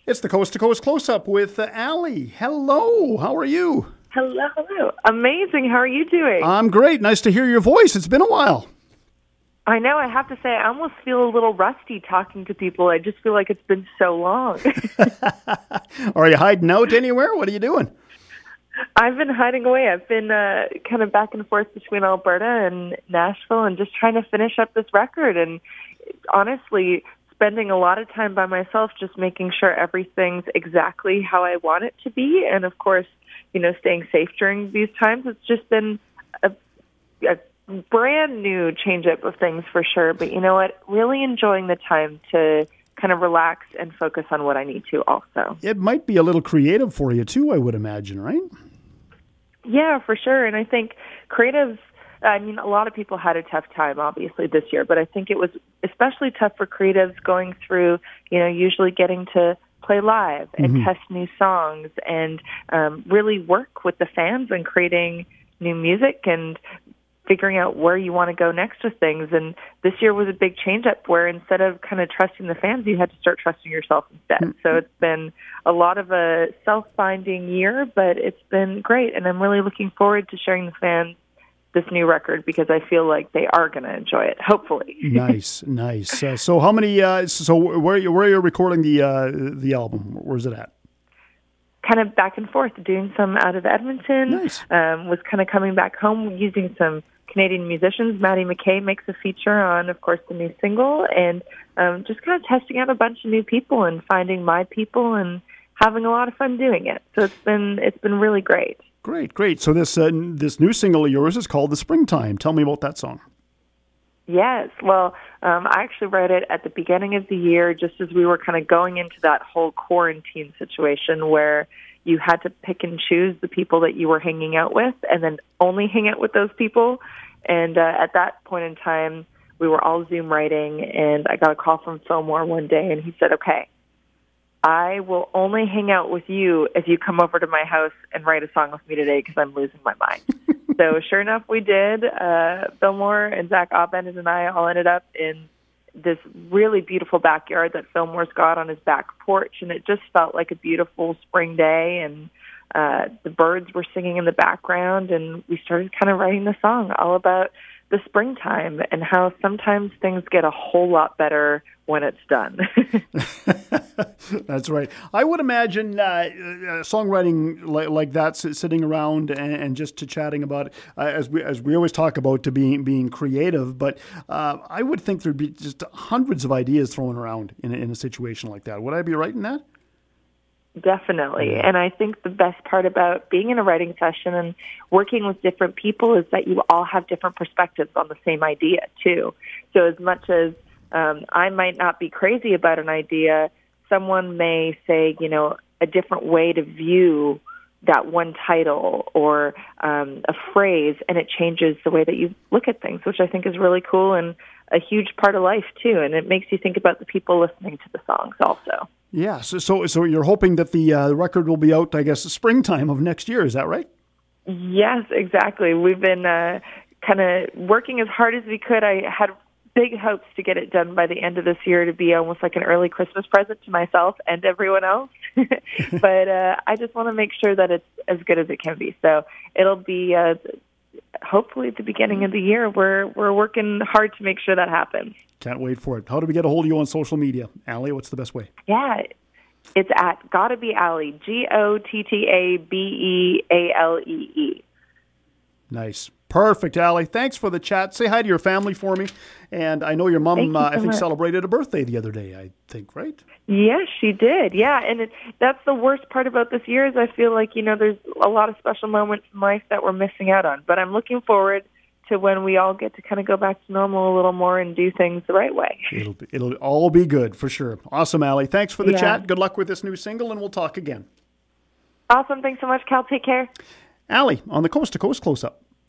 It's the Coast to Coast Close-Up with Allie. Hello, how are you? Hello. Amazing. How are you doing? I'm great. Nice to hear your voice. It's been a while. I know. I have to say, I almost feel a little rusty talking to people. I just feel like it's been so long. Are you hiding out anywhere? What are you doing? I've been hiding away. I've been kind of back and forth between Alberta and Nashville and just trying to finish up this record. And honestly, spending a lot of time by myself, just making sure everything's exactly how I want it to be. And of course, staying safe during these times. It's just been a brand new change-up of things for sure. But you know what? Really enjoying the time to kind of relax and focus on what I need to also. It might be a little creative for you too, I would imagine, right? Yeah, for sure. And I think creatives, a lot of people had a tough time, obviously, this year, but I think it was especially tough for creatives going through, usually getting to play live and test new songs and really work with the fans and creating new music and figuring out where you want to go next with things. And this year was a big change-up where instead of kind of trusting the fans, you had to start trusting yourself instead. So it's been a lot of a self-finding year, but it's been great. And I'm really looking forward to sharing the fans this new record because I feel like they are going to enjoy it, hopefully. Nice. So how many, where are you recording the album? Where's it at? Kind of back and forth, doing some out of Edmonton. Nice. Was kind of coming back home using some Canadian musicians. Maddie McKay makes a feature on, of course, the new single, and just kind of testing out a bunch of new people and finding my people and having a lot of fun doing it. So it's been really great. Great. So this new single of yours is called The Springtime. Tell me about that song. Yes. Well, I actually wrote it at the beginning of the year, just as we were kind of going into that whole quarantine situation where you had to pick and choose the people that you were hanging out with and then only hang out with those people. And at that point in time, we were all Zoom writing, and I got a call from Fillmore one day, and he said, okay, I will only hang out with you if you come over to my house and write a song with me today because I'm losing my mind. So sure enough, we did. Fillmore and Zach Obbenden and I all ended up in this really beautiful backyard that Fillmore's got on his back porch, and it just felt like a beautiful spring day, and the birds were singing in the background, and we started kind of writing the song all about the springtime and how sometimes things get a whole lot better when it's done. That's right. I would imagine songwriting like that, sitting around and just chatting about it, as we always talk about to being creative. But I would think there'd be just hundreds of ideas thrown around in a situation like that. Would I be right in that? Definitely. And I think the best part about being in a writing session and working with different people is that you all have different perspectives on the same idea, too. So as much as I might not be crazy about an idea, someone may say, a different way to view that one title or a phrase, and it changes the way that you look at things, which I think is really cool and a huge part of life, too. And it makes you think about the people listening to the songs also. Yeah, so you're hoping that the record will be out, I guess, springtime of next year. Is that right? Yes, exactly. We've been kind of working as hard as we could. I had big hopes to get it done by the end of this year to be almost like an early Christmas present to myself and everyone else. But I just want to make sure that it's as good as it can be. So it'll be hopefully at the beginning of the year. We're working hard to make sure that happens. Can't wait for it. How do we get a hold of you on social media? Allie, what's the best way? Yeah, it's at Gotta Be Allie, GOTTABEALEE. Nice. Perfect, Allie. Thanks for the chat. Say hi to your family for me. And I know your mom, I think, celebrated a birthday the other day, I think, right? Yes, she did. Yeah, and that's the worst part about this year is I feel like, there's a lot of special moments in life that we're missing out on. But I'm looking forward to when we all get to kind of go back to normal a little more and do things the right way. It'll all be good for sure. Awesome, Allie. Thanks for the chat. Good luck with this new single, and we'll talk again. Awesome. Thanks so much, Cal. Take care. Allie on the Coast to Coast Close-Up.